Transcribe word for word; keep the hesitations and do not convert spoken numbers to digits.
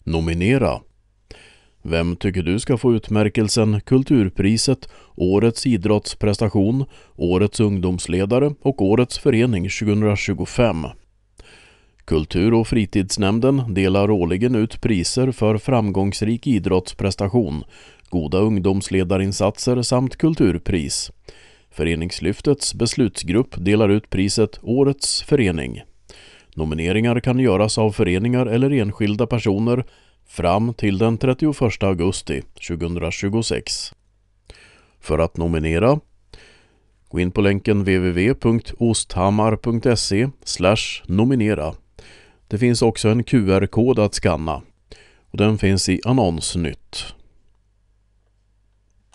Nominera. Vem tycker du ska få utmärkelsen Kulturpriset, Årets idrottsprestation, Årets ungdomsledare och Årets förening tjugohundratjugofem? Kultur- och fritidsnämnden delar årligen ut priser för framgångsrik idrottsprestation, goda ungdomsledarinsatser samt kulturpris. Föreningslyftets beslutsgrupp delar ut priset Årets förening. Nomineringar kan göras av föreningar eller enskilda personer fram till den trettioförsta augusti tjugohundratjugosex. För att nominera, gå in på länken w w w punkt osthammar punkt se slash nominera. Det finns också en Q R-kod att skanna och den finns i annonsnytt.